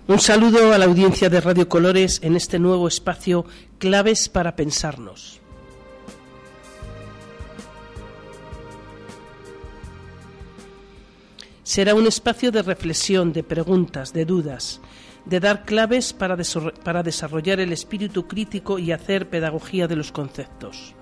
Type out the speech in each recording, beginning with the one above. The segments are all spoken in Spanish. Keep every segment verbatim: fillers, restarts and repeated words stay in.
Un saludo a la audiencia de Radio Colores en este nuevo espacio Claves para Pensarnos. Será un espacio de reflexión, de preguntas, de dudas, de dar claves para, desor- para desarrollar el espíritu crítico y hacer pedagogía de los conceptos.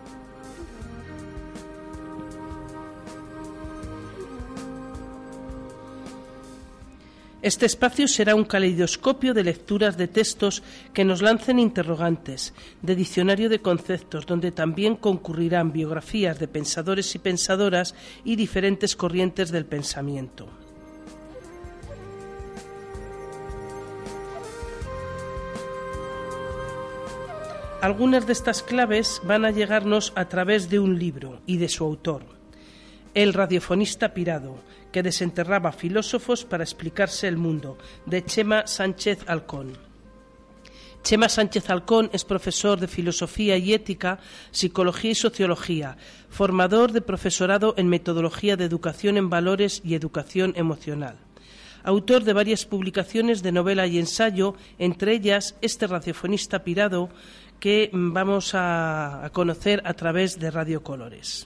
Este espacio será un caleidoscopio de lecturas de textos que nos lancen interrogantes, de diccionario de conceptos, donde también concurrirán biografías de pensadores y pensadoras y diferentes corrientes del pensamiento. Algunas de estas claves van a llegarnos a través de un libro y de su autor, El radiofonista pirado, que desenterraba filósofos para explicarse el mundo, de Chema Sánchez Alcón. Chema Sánchez Alcón es profesor de Filosofía y Ética, Psicología y Sociología, formador de profesorado en Metodología de Educación en Valores y Educación Emocional. Autor de varias publicaciones de novela y ensayo, entre ellas este radiofonista pirado que vamos a, a conocer a través de Radio Colores.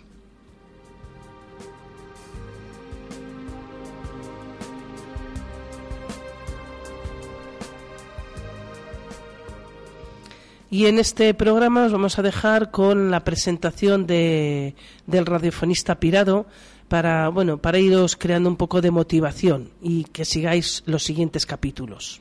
Y en este programa os vamos a dejar con la presentación de, del radiofonista pirado para, bueno, para iros creando un poco de motivación y que sigáis los siguientes capítulos.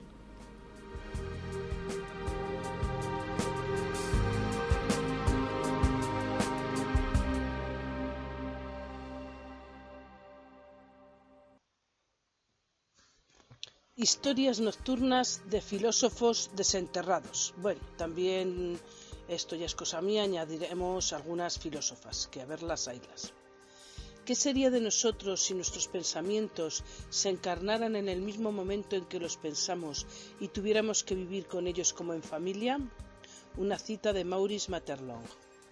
Historias nocturnas de filósofos desenterrados. Bueno, también esto ya es cosa mía, añadiremos algunas filósofas, que a verlas haylas. ¿Qué sería de nosotros si nuestros pensamientos se encarnaran en el mismo momento en que los pensamos y tuviéramos que vivir con ellos como en familia? Una cita de Maurice Maeterlinck.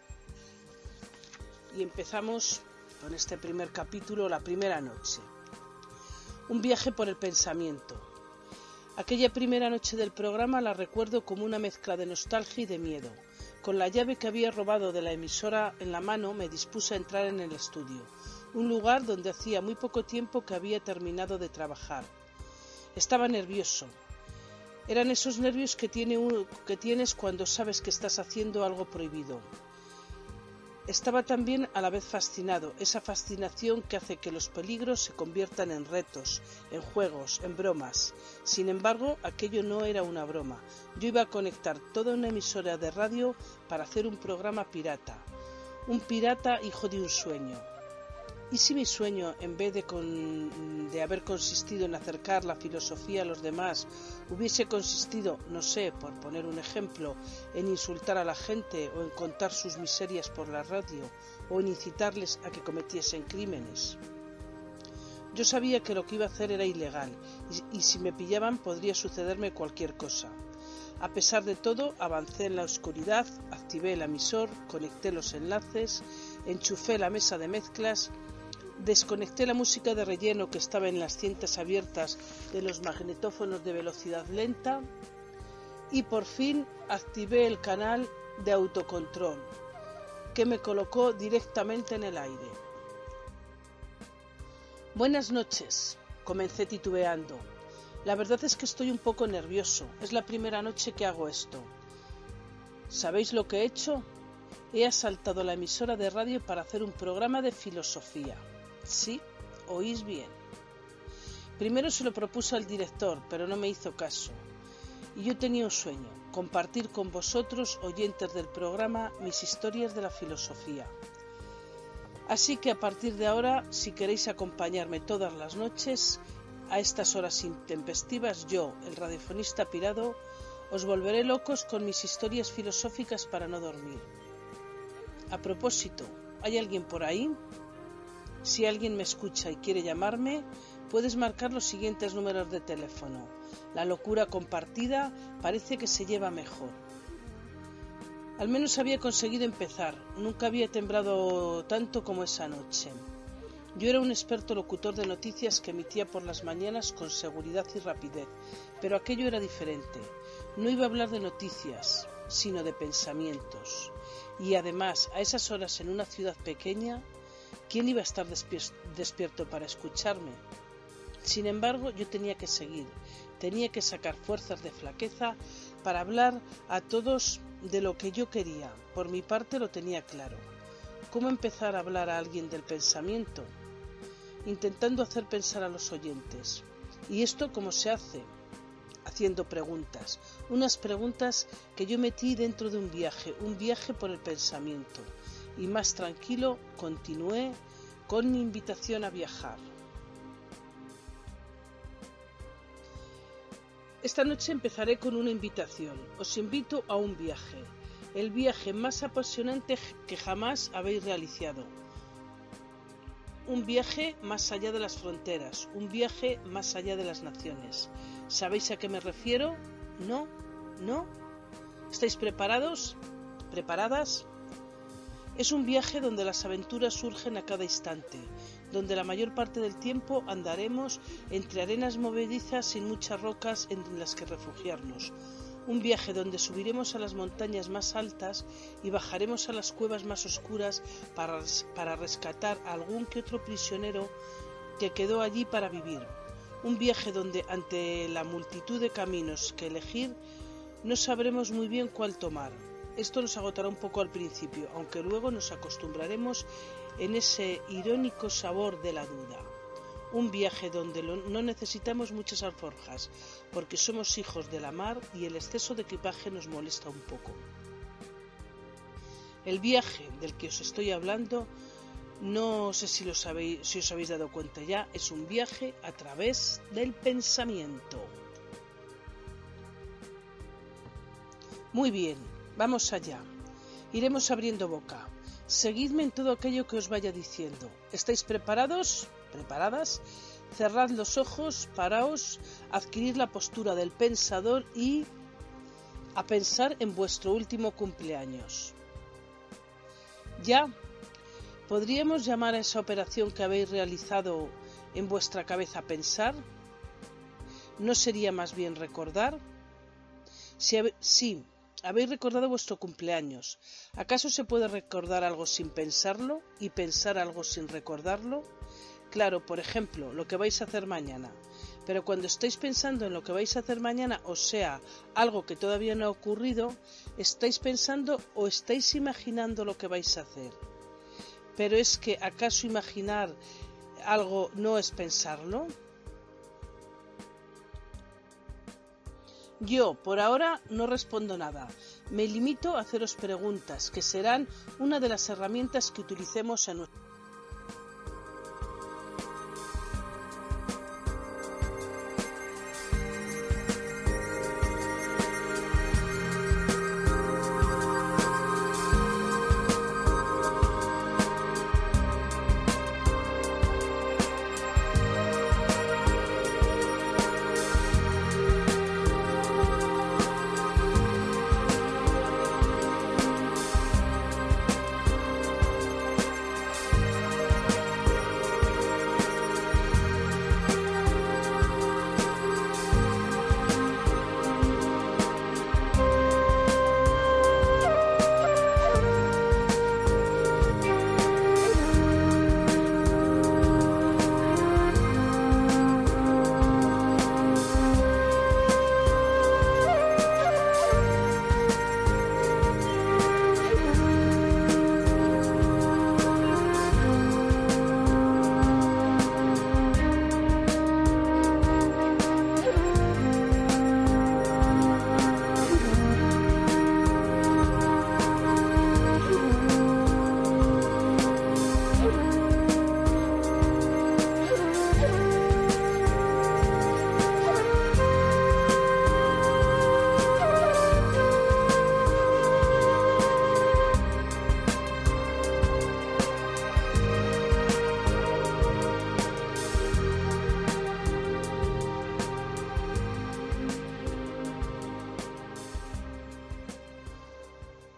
Y empezamos con este primer capítulo, la primera noche. Un viaje por el pensamiento. Aquella primera noche del programa la recuerdo como una mezcla de nostalgia y de miedo. Con la llave que había robado de la emisora en la mano me dispuse a entrar en el estudio, un lugar donde hacía muy poco tiempo que había terminado de trabajar. Estaba nervioso. Eran esos nervios que, tiene uno, que tienes cuando sabes que estás haciendo algo prohibido. Estaba también a la vez fascinado, esa fascinación que hace que los peligros se conviertan en retos, en juegos, en bromas. Sin embargo, aquello no era una broma. Yo iba a conectar toda una emisora de radio para hacer un programa pirata. Un pirata hijo de un sueño. ¿Y si mi sueño, en vez de, con, de haber consistido en acercar la filosofía a los demás, hubiese consistido, no sé, por poner un ejemplo, en insultar a la gente o en contar sus miserias por la radio o en incitarles a que cometiesen crímenes? Yo sabía que lo que iba a hacer era ilegal y, y si me pillaban podría sucederme cualquier cosa. A pesar de todo, avancé en la oscuridad, activé el emisor, conecté los enlaces, enchufé la mesa de mezclas, desconecté la música de relleno que estaba en las cintas abiertas de los magnetófonos de velocidad lenta y por fin activé el canal de autocontrol que me colocó directamente en el aire. Buenas noches, comencé titubeando. La verdad es que estoy un poco nervioso, es la primera noche que hago esto. ¿Sabéis lo que he hecho? He asaltado la emisora de radio para hacer un programa de filosofía. Sí, oís bien. Primero se lo propuse al director, pero no me hizo caso. Y yo tenía un sueño, compartir con vosotros, oyentes del programa, mis historias de la filosofía. Así que a partir de ahora, si queréis acompañarme todas las noches, a estas horas intempestivas, yo, el radiofonista pirado, os volveré locos con mis historias filosóficas para no dormir. A propósito, ¿hay alguien por ahí? Si alguien me escucha y quiere llamarme, puedes marcar los siguientes números de teléfono. La locura compartida parece que se lleva mejor. Al menos había conseguido empezar. Nunca había temblado tanto como esa noche. Yo era un experto locutor de noticias que emitía por las mañanas con seguridad y rapidez, pero aquello era diferente. No iba a hablar de noticias, sino de pensamientos. Y además, a esas horas en una ciudad pequeña, ¿quién iba a estar despier- despierto para escucharme? Sin embargo, yo tenía que seguir, tenía que sacar fuerzas de flaqueza para hablar a todos de lo que yo quería. Por mi parte lo tenía claro. ¿Cómo empezar a hablar a alguien del pensamiento? Intentando hacer pensar a los oyentes. ¿Y esto cómo se hace? Haciendo preguntas, unas preguntas que yo metí dentro de un viaje, un viaje por el pensamiento. Y más tranquilo continué con mi invitación a viajar. Esta noche empezaré con una invitación. Os invito a un viaje, el viaje más apasionante que jamás habéis realizado. Un viaje más allá de las fronteras, un viaje más allá de las naciones. ¿Sabéis a qué me refiero? ¿No? ¿No? ¿Estáis preparados? ¿Preparadas? Es un viaje donde las aventuras surgen a cada instante, donde la mayor parte del tiempo andaremos entre arenas movedizas sin muchas rocas en las que refugiarnos. Un viaje donde subiremos a las montañas más altas y bajaremos a las cuevas más oscuras para, para rescatar a algún que otro prisionero que quedó allí para vivir. Un viaje donde, ante la multitud de caminos que elegir, no sabremos muy bien cuál tomar. Esto nos agotará un poco al principio, aunque luego nos acostumbraremos en ese irónico sabor de la duda. Un viaje donde no necesitamos muchas alforjas, porque somos hijos de la mar y el exceso de equipaje nos molesta un poco. El viaje del que os estoy hablando, no sé si, lo sabéis, si os habéis dado cuenta ya, es un viaje a través del pensamiento. Muy bien, vamos allá. Iremos abriendo boca. Seguidme en todo aquello que os vaya diciendo. ¿Estáis preparados? ¿Preparadas? Cerrad los ojos, paraos, adquirid la postura del pensador y a pensar en vuestro último cumpleaños. ¿Ya? ¿Podríamos llamar a esa operación que habéis realizado en vuestra cabeza pensar? ¿No sería más bien recordar? Si habe- sí, habéis recordado vuestro cumpleaños. ¿Acaso se puede recordar algo sin pensarlo y pensar algo sin recordarlo? Claro, por ejemplo, lo que vais a hacer mañana. Pero cuando estáis pensando en lo que vais a hacer mañana, o sea, algo que todavía no ha ocurrido, ¿estáis pensando o estáis imaginando lo que vais a hacer? Pero es que, ¿acaso imaginar algo no es pensarlo? Yo, por ahora, no respondo nada. Me limito a haceros preguntas, que serán una de las herramientas que utilicemos en nuestro...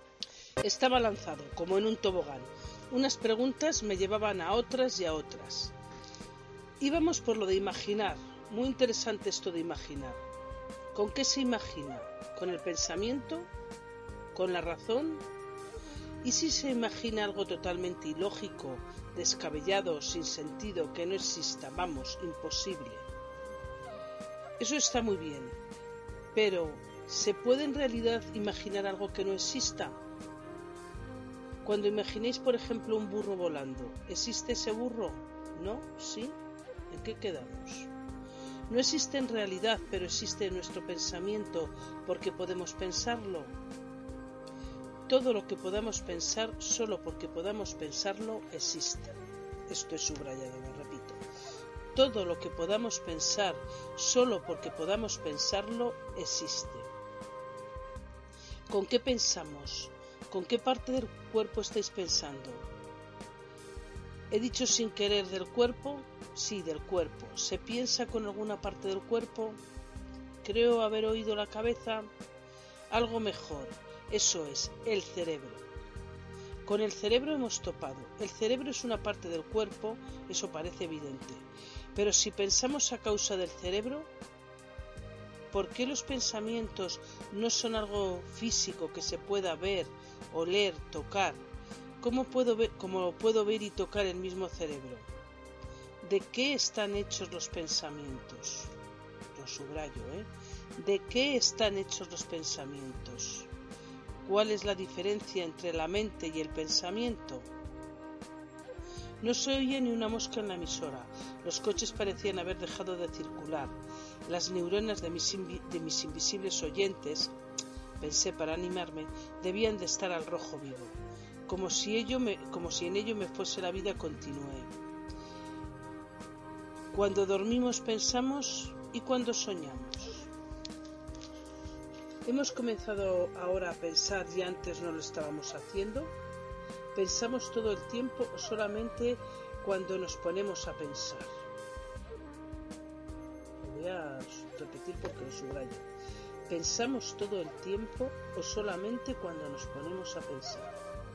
Estaba lanzado, como en un tobogán. Unas preguntas me llevaban a otras y a otras. Y vamos por lo de imaginar. Muy interesante esto de imaginar. ¿Con qué se imagina? ¿Con el pensamiento? ¿Con la razón? ¿Y si se imagina algo totalmente ilógico, descabellado, sin sentido, que no exista? Vamos, imposible. Eso está muy bien, pero ¿se puede en realidad imaginar algo que no exista? Cuando imaginéis, por ejemplo, un burro volando, ¿existe ese burro? ¿No? ¿Sí? ¿En qué quedamos? No existe en realidad, pero existe en nuestro pensamiento, porque podemos pensarlo. Todo lo que podamos pensar, solo porque podamos pensarlo, existe. Esto es subrayado, lo repito. Todo lo que podamos pensar, solo porque podamos pensarlo, existe. ¿Con qué pensamos? ¿Con qué parte del cuerpo estáis pensando? ¿He dicho sin querer del cuerpo? Sí, del cuerpo. ¿Se piensa con alguna parte del cuerpo? Creo haber oído la cabeza. Algo mejor. Eso es, el cerebro. Con el cerebro hemos topado. El cerebro es una parte del cuerpo, eso parece evidente. Pero si pensamos a causa del cerebro, ¿por qué los pensamientos no son algo físico que se pueda ver, oler, tocar? ¿Cómo puedo ver, cómo puedo ver y tocar el mismo cerebro? ¿De qué están hechos los pensamientos? Lo subrayo, ¿eh? ¿De qué están hechos los pensamientos? ¿Cuál es la diferencia entre la mente y el pensamiento? No se oía ni una mosca en la emisora. Los coches parecían haber dejado de circular. Las neuronas de mis, de mis invisibles oyentes, pensé para animarme, debían de estar al rojo vivo, como si, ello me, como si en ello me fuese la vida continua. Cuando dormimos pensamos y cuando soñamos. ¿Hemos comenzado ahora a pensar y antes no lo estábamos haciendo? ¿Pensamos todo el tiempo o solamente cuando nos ponemos a pensar? Lo voy a repetir porque lo subrayo. ¿Pensamos todo el tiempo o solamente cuando nos ponemos a pensar?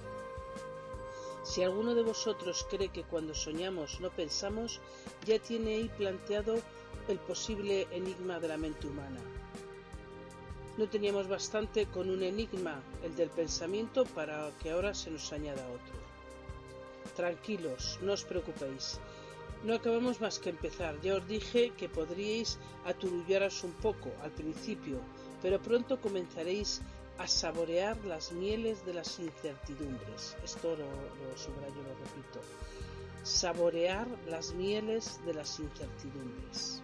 Si alguno de vosotros cree que cuando soñamos no pensamos, ya tiene ahí planteado el posible enigma de la mente humana. No teníamos bastante con un enigma, el del pensamiento, para que ahora se nos añada otro. Tranquilos, no os preocupéis. No acabamos más que empezar. Ya os dije que podríais aturullaros un poco al principio, pero pronto comenzaréis a saborear las mieles de las incertidumbres. Esto lo, lo subrayo, lo repito. Saborear las mieles de las incertidumbres.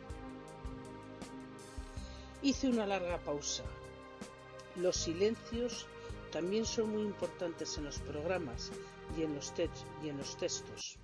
Hice una larga pausa. Los silencios también son muy importantes en los programas y en los, te- y en los textos.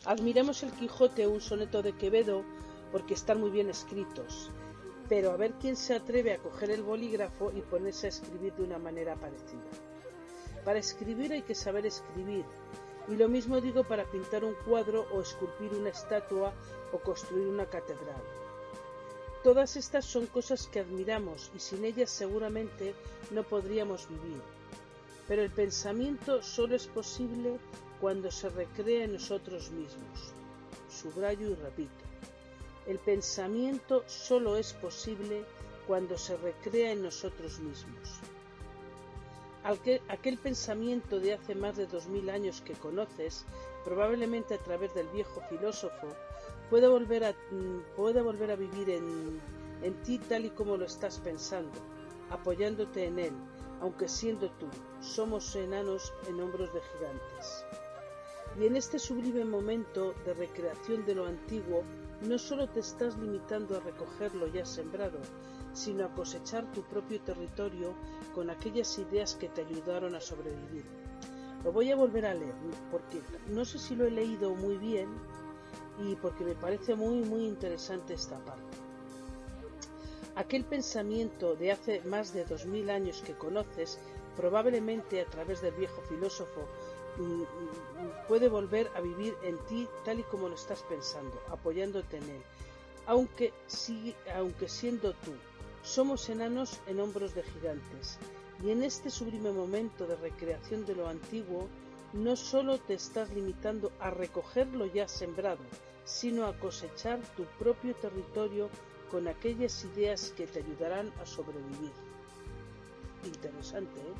Admiramos el Quijote o un soneto de Quevedo porque están muy bien escritos, pero a ver quién se atreve a coger el bolígrafo y ponerse a escribir de una manera parecida. Para escribir hay que saber escribir, y lo mismo digo para pintar un cuadro o esculpir una estatua o construir una catedral. Todas estas son cosas que admiramos y sin ellas seguramente no podríamos vivir. Pero el pensamiento solo es posible cuando se recrea en nosotros mismos. Subrayo y repito. El pensamiento solo es posible cuando se recrea en nosotros mismos. Aquel, aquel pensamiento de hace más de dos mil años que conoces, probablemente a través del viejo filósofo, puede volver a, puede volver a vivir en, en ti tal y como lo estás pensando, apoyándote en él, aunque siendo tú, somos enanos en hombros de gigantes. Y en este sublime momento de recreación de lo antiguo, no solo te estás limitando a recoger lo ya sembrado, sino a cosechar tu propio territorio con aquellas ideas que te ayudaron a sobrevivir. Lo voy a volver a leer, porque no sé si lo he leído muy bien y porque me parece muy muy interesante esta parte. Aquel pensamiento de hace más de dos mil años que conoces, probablemente a través del viejo filósofo, puede volver a vivir en ti tal y como lo estás pensando, apoyándote en él, aunque, si, aunque siendo tú. Somos enanos en hombros de gigantes, y en este sublime momento de recreación de lo antiguo, no solo te estás limitando a recoger lo ya sembrado, sino a cosechar tu propio territorio con aquellas ideas que te ayudarán a sobrevivir. Interesante, ¿eh?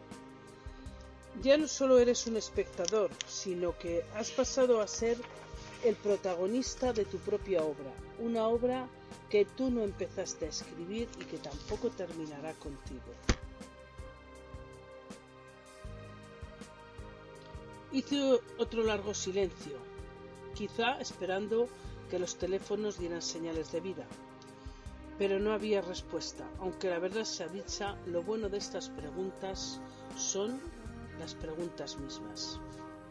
Ya no solo eres un espectador, sino que has pasado a ser el protagonista de tu propia obra, una obra que tú no empezaste a escribir y que tampoco terminará contigo. Hice otro largo silencio, quizá esperando que los teléfonos dieran señales de vida, pero no había respuesta, aunque la verdad sea dicha, lo bueno de estas preguntas son las preguntas mismas.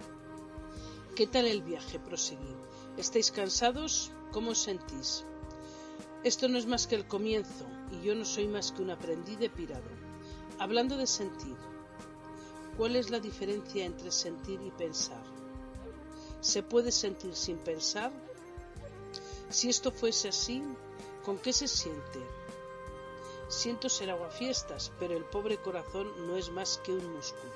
¿Qué tal el viaje? Proseguí. ¿Estáis cansados? ¿Cómo os sentís? Esto no es más que el comienzo, y yo no soy más que un aprendiz de pirado. Hablando de sentir, ¿cuál es la diferencia entre sentir y pensar? ¿Se puede sentir sin pensar? Si esto fuese así, ¿con qué se siente? Siento ser aguafiestas, pero el pobre corazón no es más que un músculo.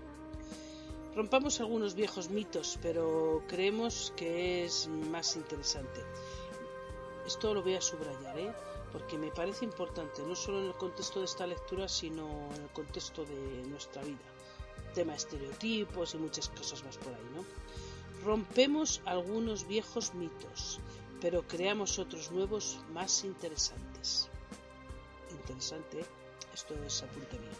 Rompamos algunos viejos mitos, pero creemos que es más interesante. Esto lo voy a subrayar, ¿eh? Porque me parece importante, no solo en el contexto de esta lectura, sino en el contexto de nuestra vida. Tema de estereotipos y muchas cosas más por ahí, ¿no? Rompemos algunos viejos mitos, pero creamos otros nuevos más interesantes. Interesante, ¿eh? Esto es apunte mío.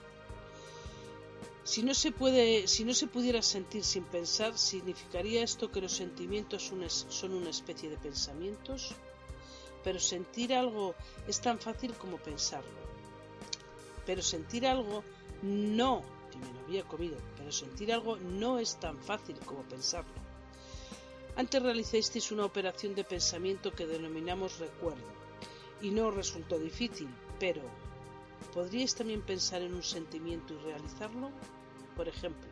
Si no se puede, si no se pudiera sentir sin pensar, ¿significaría esto que los sentimientos son una especie de pensamientos? Pero sentir algo es tan fácil como pensarlo. Pero sentir algo no, que me lo había comido, pero sentir algo no es tan fácil como pensarlo. Antes realizasteis una operación de pensamiento que denominamos recuerdo, y no os resultó difícil, pero ¿podríais también pensar en un sentimiento y realizarlo? Por ejemplo,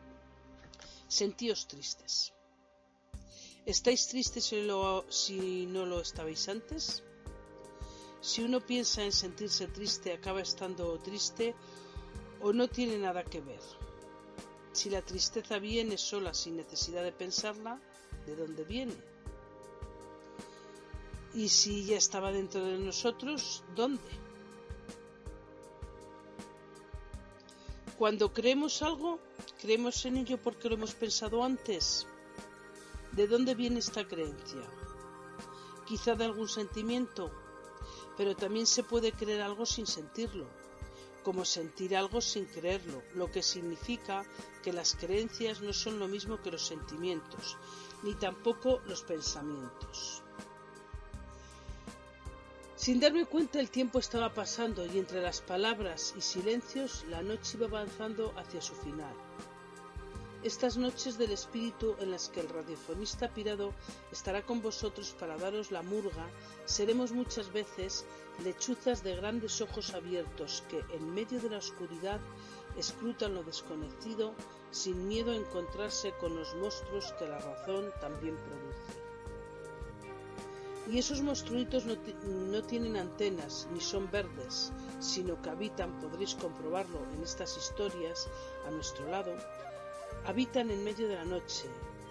sentíos tristes. ¿Estáis tristes si, lo, si no lo estabais antes? Si uno piensa en sentirse triste, ¿acaba estando triste o no tiene nada que ver? Si la tristeza viene sola sin necesidad de pensarla, ¿de dónde viene? Y si ya estaba dentro de nosotros, ¿dónde? Cuando creemos algo, ¿creemos en ello porque lo hemos pensado antes? ¿De dónde viene esta creencia? Quizá de algún sentimiento, pero también se puede creer algo sin sentirlo, como sentir algo sin creerlo, lo que significa que las creencias no son lo mismo que los sentimientos, ni tampoco los pensamientos. Sin darme cuenta, el tiempo estaba pasando y entre las palabras y silencios la noche iba avanzando hacia su final. Estas noches del espíritu en las que el radiofonista pirado estará con vosotros para daros la murga, seremos muchas veces lechuzas de grandes ojos abiertos que, en medio de la oscuridad, escrutan lo desconocido sin miedo a encontrarse con los monstruos que la razón también produce. Y esos monstruitos no, no tienen antenas ni son verdes, sino que habitan, podréis comprobarlo en estas historias, a nuestro lado, habitan en medio de la noche.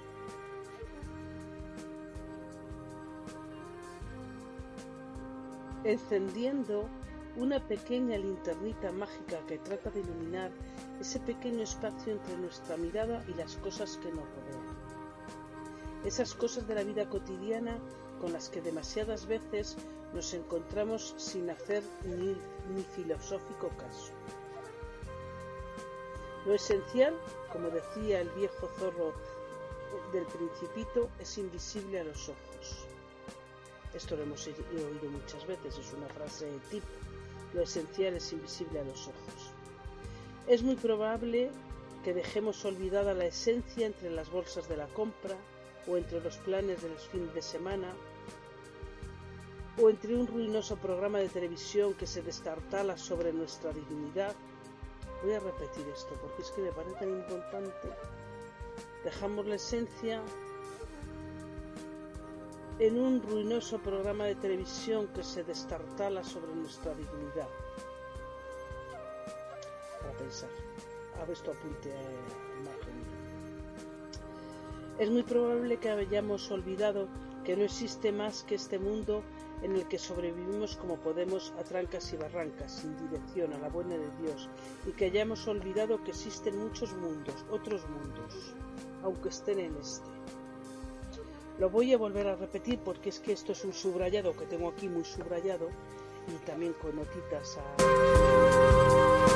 Encendiendo una pequeña linternita mágica que trata de iluminar ese pequeño espacio entre nuestra mirada y las cosas que nos rodean. Esas cosas de la vida cotidiana con las que demasiadas veces nos encontramos sin hacer ni, ni filosófico caso. Lo esencial, como decía el viejo zorro del Principito, es invisible a los ojos. Esto lo hemos oído muchas veces, es una frase tipo. Lo esencial es invisible a los ojos. Es muy probable que dejemos olvidada la esencia entre las bolsas de la compra, o entre los planes de los fines de semana, o entre un ruinoso programa de televisión que se destartala sobre nuestra dignidad. Voy a repetir esto porque es que me parece tan importante. Dejamos la esencia en un ruinoso programa de televisión que se destartala sobre nuestra dignidad. Para pensar. Hago esto apunte al margen. Es muy probable que hayamos olvidado que no existe más que este mundo en el que sobrevivimos como podemos a trancas y barrancas, sin dirección, a la buena de Dios, y que hayamos olvidado que existen muchos mundos, otros mundos, aunque estén en este. Lo voy a volver a repetir porque es que esto es un subrayado que tengo aquí muy subrayado y también con notitas a...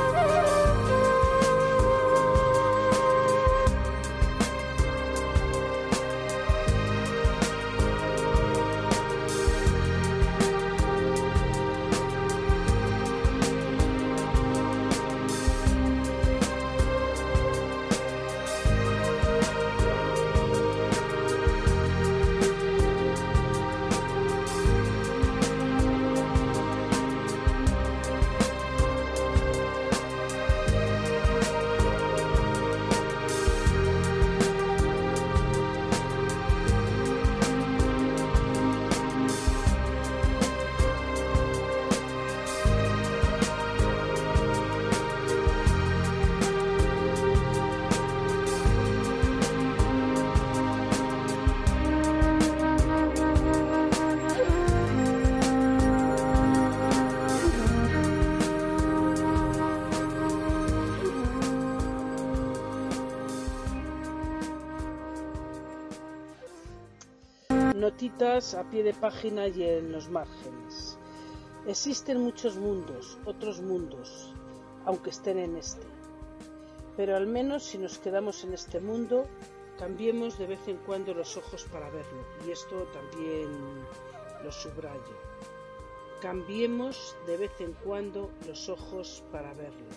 Notitas a pie de página y en los márgenes. Existen muchos mundos, otros mundos, aunque estén en este. Pero al menos si nos quedamos en este mundo, cambiemos de vez en cuando los ojos para verlo. Y esto también lo subrayo. Cambiemos de vez en cuando los ojos para verlo.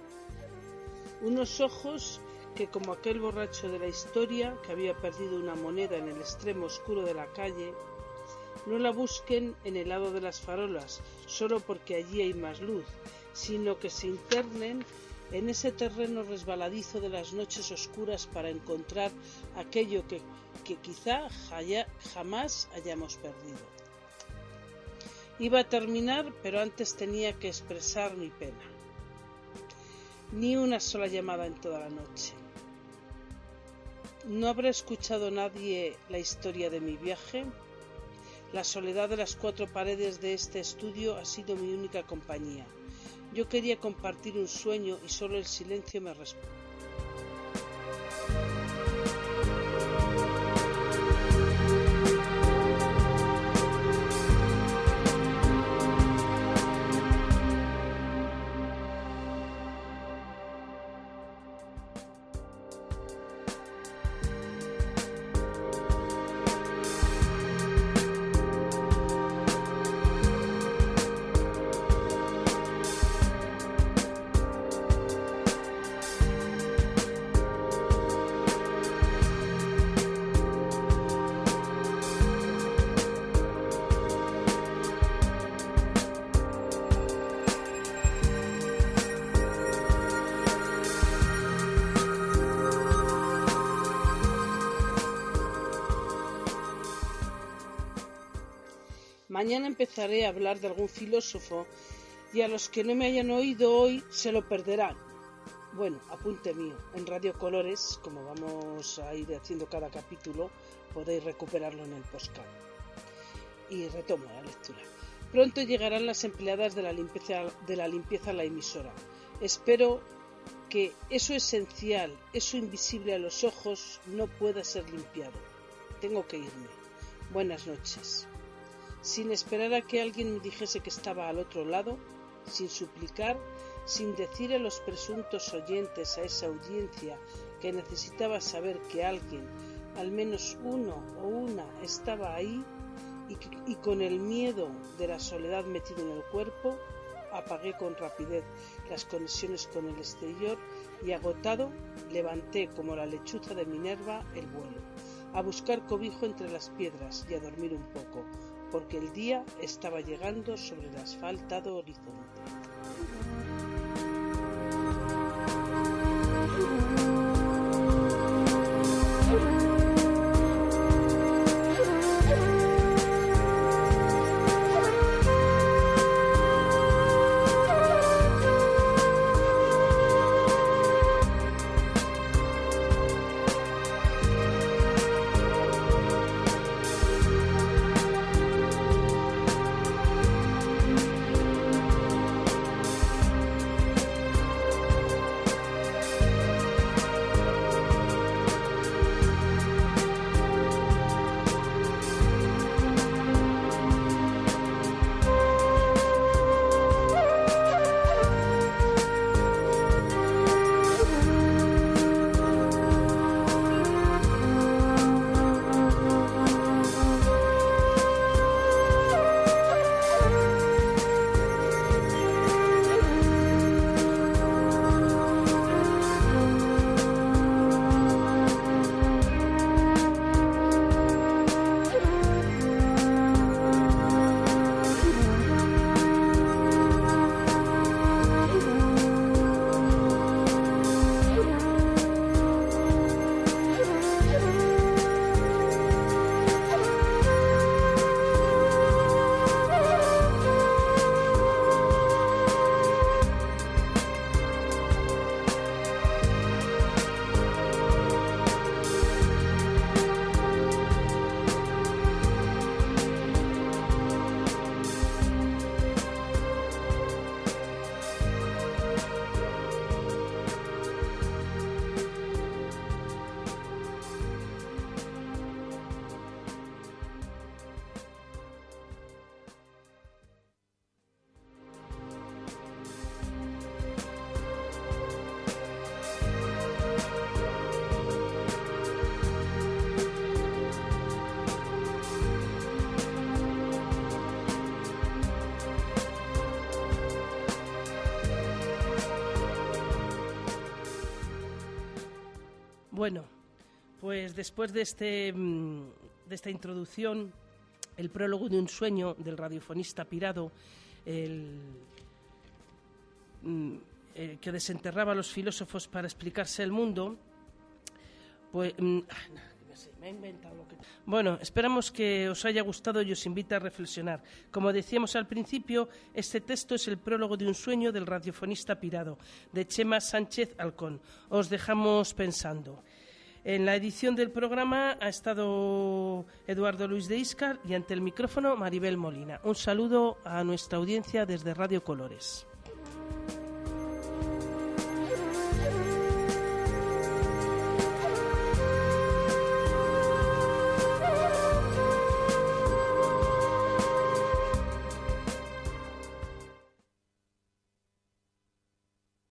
Unos ojos que, como aquel borracho de la historia que había perdido una moneda en el extremo oscuro de la calle, no la busquen en el lado de las farolas solo porque allí hay más luz, sino que se internen en ese terreno resbaladizo de las noches oscuras para encontrar aquello que, que quizá haya, jamás hayamos perdido. Iba a terminar, pero antes tenía que expresar mi pena. Ni una sola llamada en toda la noche. ¿No habrá escuchado nadie la historia de mi viaje? La soledad de las cuatro paredes de este estudio ha sido mi única compañía. Yo quería compartir un sueño y solo el silencio me respondió. Mañana empezaré a hablar de algún filósofo y a los que no me hayan oído hoy se lo perderán. Bueno, apunte mío, en Radio Colores, como vamos a ir haciendo cada capítulo, podéis recuperarlo en el podcast. Y retomo la lectura. Pronto llegarán las empleadas de la limpieza, de la limpieza a la emisora. Espero que eso esencial, eso invisible a los ojos, no pueda ser limpiado. Tengo que irme. Buenas noches. Sin esperar a que alguien me dijese que estaba al otro lado, sin suplicar, sin decir a los presuntos oyentes, a esa audiencia que necesitaba saber que alguien, al menos uno o una, estaba ahí, y, y con el miedo de la soledad metido en el cuerpo, apagué con rapidez las conexiones con el exterior y, agotado, levanté como la lechuza de Minerva el vuelo, a buscar cobijo entre las piedras y a dormir un poco, porque el día estaba llegando sobre el asfaltado horizonte. Bueno, pues después de, este, de esta introducción, el prólogo de un sueño del radiofonista pirado, el, el que desenterraba a los filósofos para explicarse el mundo, pues... Me he inventado lo que... Bueno, esperamos que os haya gustado y os invita a reflexionar. Como decíamos al principio, este texto es el prólogo de un sueño del radiofonista pirado, de Chema Sánchez Alcón. Os dejamos pensando. En la edición del programa ha estado Eduardo Luis de Íscar y ante el micrófono Maribel Molina. Un saludo a nuestra audiencia desde Radio Colores.